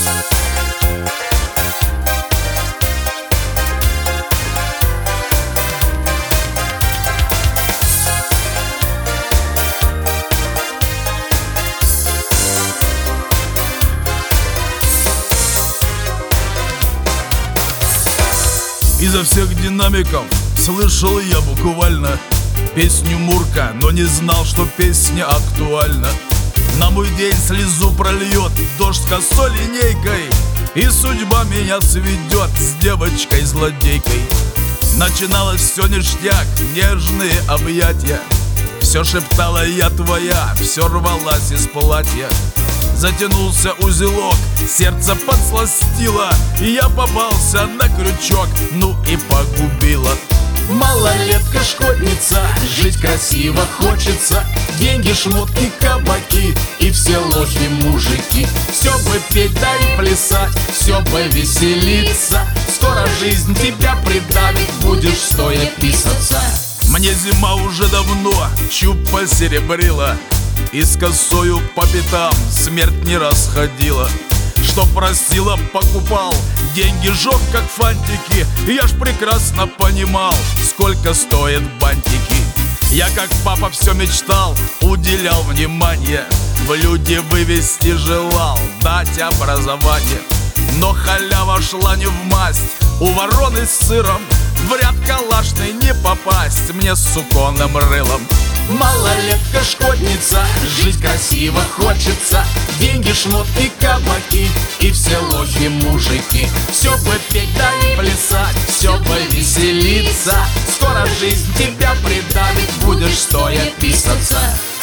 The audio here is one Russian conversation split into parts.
Изо всех динамиков слышал я буквально песню Мурка, но не знал, что песня актуальна. На мой день слезу прольет дождь косой линейкой, и судьба меня сведет с девочкой-злодейкой. Начиналось все ништяк, нежные объятия. Все шептала я твоя, все рвалась из платья. Затянулся узелок, сердце подсластило, и я попался на крючок, ну и погубила. Малолетка-школьница, жить красиво хочется. Деньги, шмотки, кабаки и все ложные мужики. Все бы петь, да и плясать, все бы веселиться. Скоро жизнь тебя придавит, будешь стоя писаться. Мне зима уже давно чуб посеребрила, и с косою по пятам смерть не расходила. Что просила, покупал, деньги жег, как фантики. Я ж прекрасно понимал, сколько стоят бантики. Я, как папа, все мечтал, уделял внимание, в люди вывести желал, дать образование. Но халява шла не в масть, у вороны с сыром в ряд калашный не попасть мне с суконным рылом. Малолетка-школьница, жить красиво хочется. Деньги, шмотки, кабаки и все ложные мужики. Все бы петь, да и плясать, все бы веселиться. Скоро жизнь тебя придавит, будешь стоя писаться.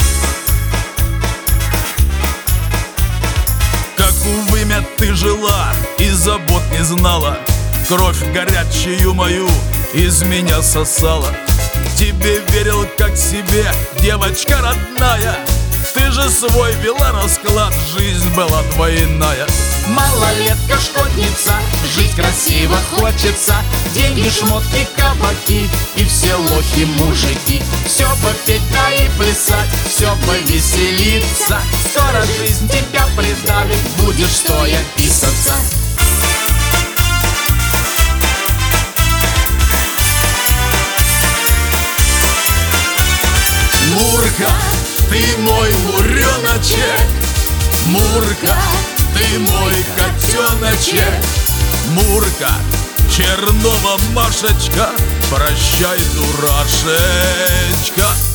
Как у вымя ты жила и забот не знала, кровь горячую мою из меня сосала. Тебе верил как себе, девочка родная, ты же свой вела расклад, жизнь была двойная. Малолетка-школьница, жить красиво хочется. Деньги, шмотки, кабаки и все лохи мужики. Все бы петь, да и плясать, все бы веселиться. Скоро жизнь тебя придавит, будешь стоя писаться. Мурка, ты мой муреночек, Мурка, ты мой котеночек. Мурка, Чернова Машечка, прощай, дурашечка.